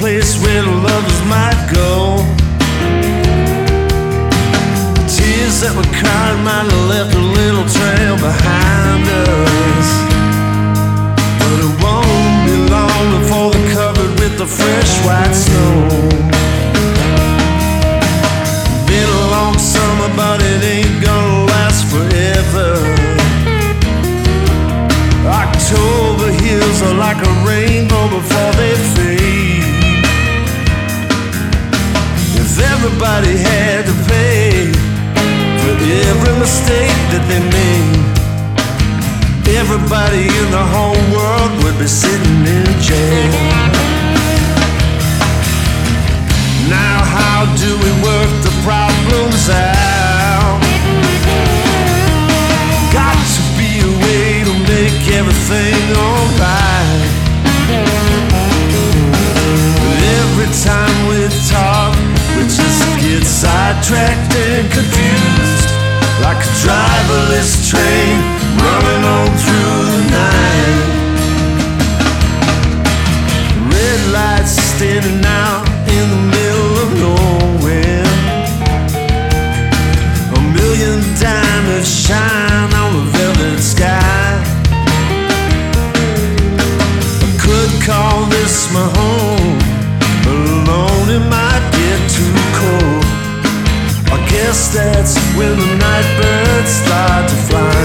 place where the lovers might go. Tears that were cried might have left a little trail behind us, but it won't be long before they're covered with the fresh white snow. Been a long summer, but it ain't gonna last forever. October hills are like a rainbow before they fade. If everybody had to pay for every mistake that they made, everybody in the whole world would be sitting in jail. Now how do we work the problems out? Got to be a way to make everything alright. But every time we talk, we just get sidetracked and confused, like a driverless train running on through the night. Red lights standing out in the middle of nowhere. A million diamonds shine on a velvet sky. I could call this my home, but alone it might get too cold. I guess that's when the night birds start to fly.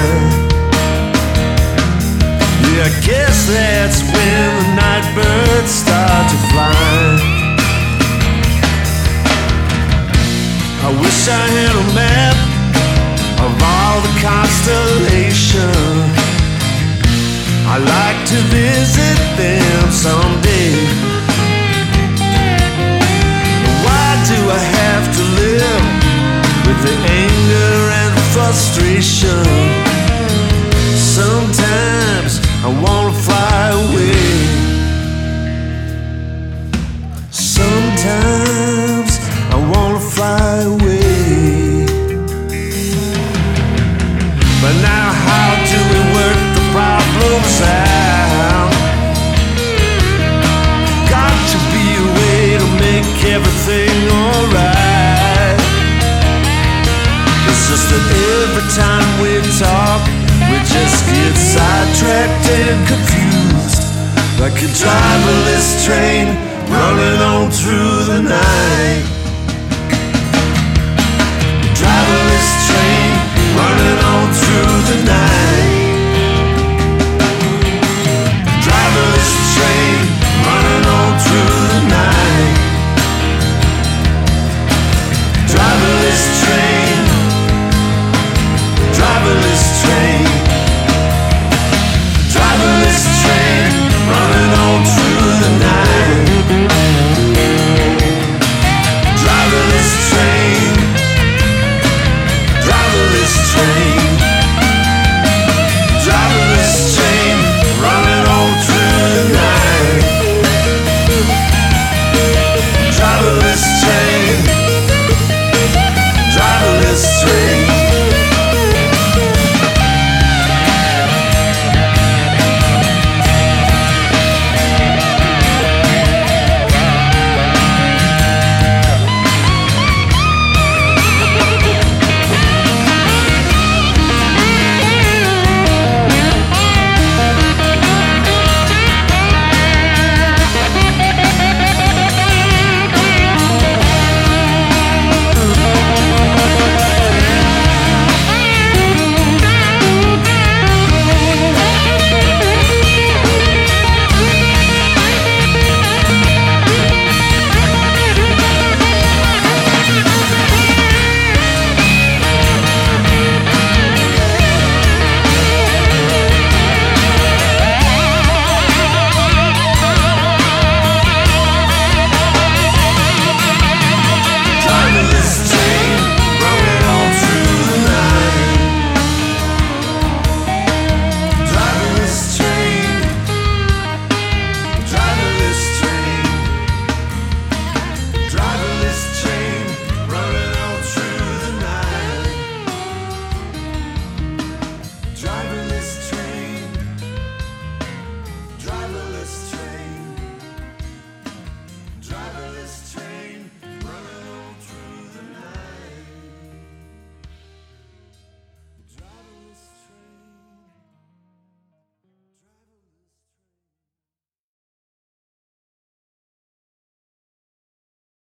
Yeah, I guess that's when the night birds start to fly. I wish I had a map of all the constellations. I'd like to visit them someday. Why do I have to live with the anger and frustration? Sometimes I wanna fly away. Sometimes I wanna fly away. But now how do we work the problems out? Got to be a way to make everything alright. It's just that every time we talk, we just get sidetracked and confused, like a driverless train running on through the night.